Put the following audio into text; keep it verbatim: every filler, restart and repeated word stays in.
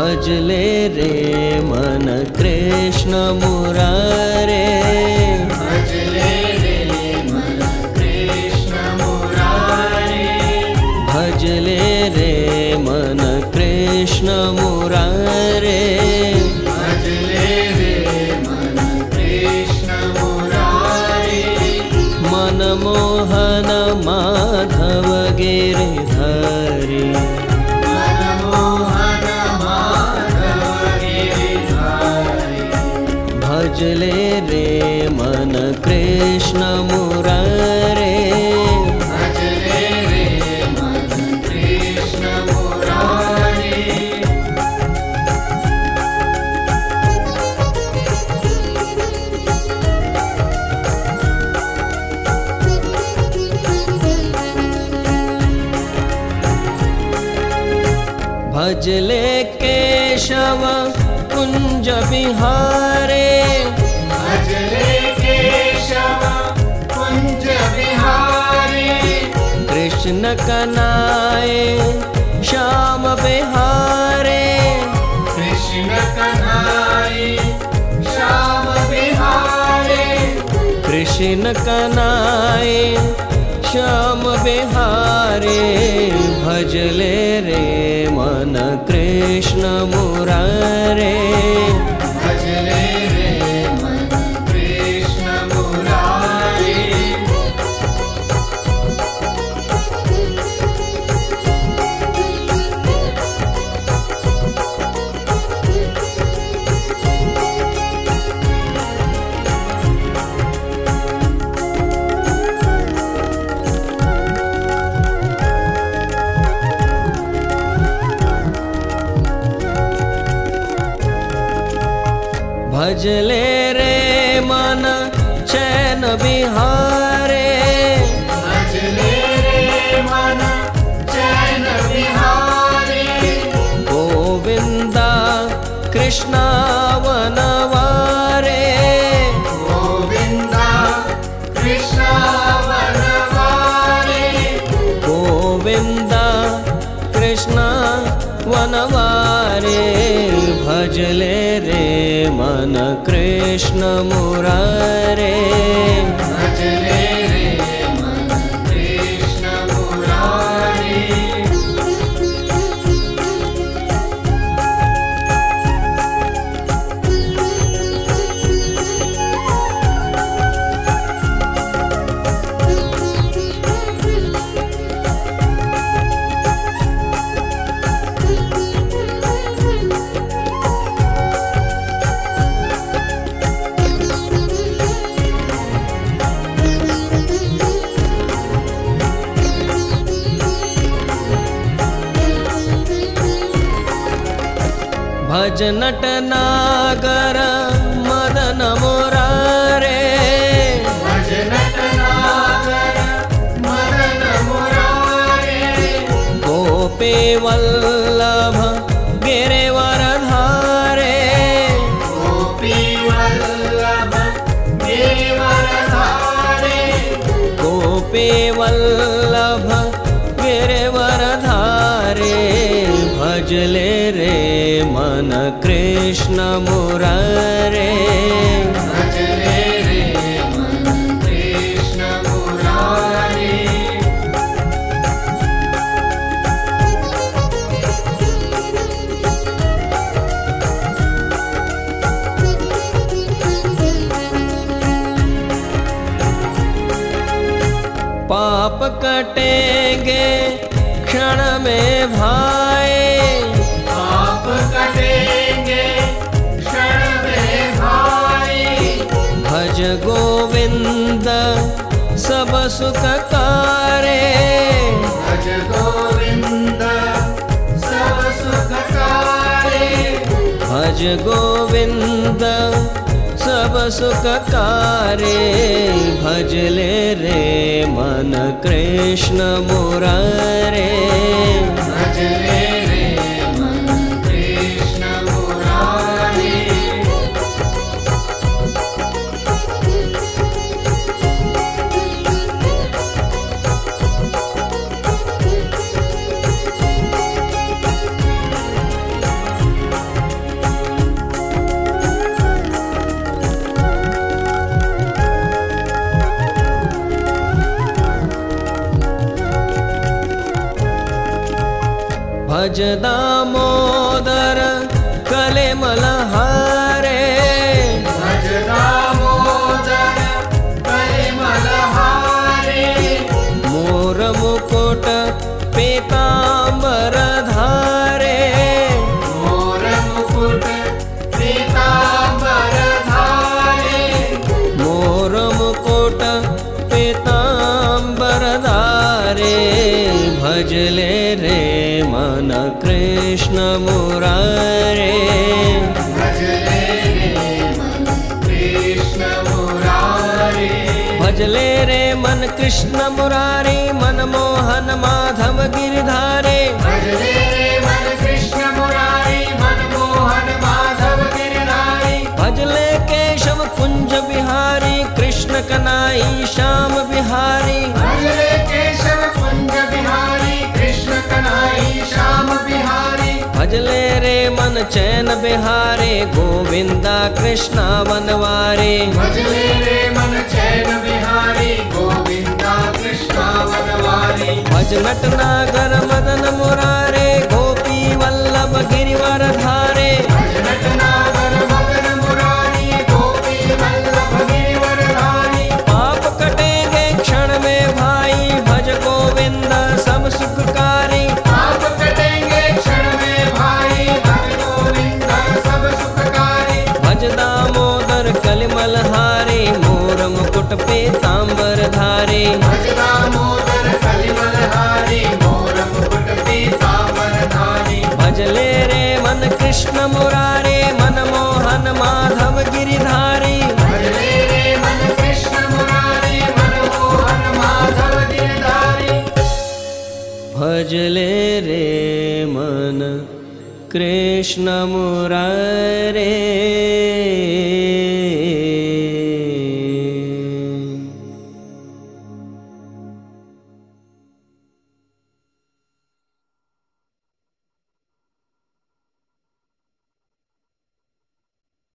भजले रे मन कृष्ण मुरारे, भजले रे मन कृष्ण मुरारे, भजले रे मन कृष्ण मुरारे, भजले रे मन कृष्ण मुरारे, मनमोहन माधव गिरिधारी, मनमोहन माधव गिरिधारी, भजले रे मन कृष्ण मुरारे, भजले रे मन कृष्ण मुरारे, भजले केशव कुंज बिहारे, भजले केशव कुंज बिहारी, कृष्ण कनाए श्याम बिहारे, कृष्ण कन्हाई श्याम बिहारी, कृष्ण कनाए श्याम बिहारे, भजले रे मन कृष्ण मुरारे, भजले रे मन कृष्ण मुरारी, भजले रे मन चैन बिहारे, भजले रे मन चैन बिहारी, गोविंदा कृष्णा वनवारे, गोविंदा कृष्ण वनवारी, गोविंदा कृष्णा वनवारे, भजले रे मन कृष्ण मुरारे, भजले रे मन कृष्ण मुरारी, भज नट नागर मदन मुरारे, भज नट नागर मदन मुरारे, गोपी वल्लभ गिरिवर धारे, गोपी वल्लभ गिरिवर धारे, गोपी वल्लभ गिरिवर धारे, भजले रे मन कृष्ण मुरारे, भजले रे मन कृष्ण मुरारी, पाप कटेंगे क्षण में भाई, पाप कटेंगे क्षण में भाई, भज गोविंद सब सुख कारे, भज गोविंद सब सुखकारे, भज गोविंद सब सुख कारे, भजले रे मन कृष्ण मुरारे, भजले रे मन कृष्ण मुरारी, भज दामोदर कलिमलहारे भज दामोदर कलिमलहारे मोर मुकुट पीतांबर धारे मोर मुकुट पीतांबर धारे मोर मुकुट पीतांबर धारे भजले रे मन कृष्ण मुरारे भजले रे मन कृष्ण मुरारे भजले रे मन कृष्ण मुरारी मन मोहन माधव गिरधारे भजले रे मन कृष्ण मुरारी मन मोहन माधव गिरधारी भजले केशव कुंज बिहारी कृष्ण कनाई श्याम बिहारी भजले केशव कुंज बिहारी कृष्ण कन्हई श्याम बिहारी भजले रे मन चैन बिहारे गोविंदा कृष्णा वनवारे भजले रे मन चैन बिहारी गोविंदा कृष्ण वनवारी भज नटनागर मदन मुरारे गोपी वल्लभ गिरिवर धारे भज नटनागर मदन मुरारी गोपी वल्लभ गिरिवर धारी पाप कटेंगे क्षण में भाई भज गोविंद सब सुखकारी पाप कटेंगे क्षण में भाई भज गोविंद सब सुखकारी भज दामोदर कलिमलहारे मोर मुकुट पीतांबर धारे भज दामोदर कलिमलहारी मोर मुकुट पीतांबर धारी भजले रे मन कृष्ण मुरारे मन मोहन माधव गिरिधारी भजले रे मन कृष्ण मुरारी मन मोहन माधव गिरधारी भजले रे मन कृष्ण मुरारे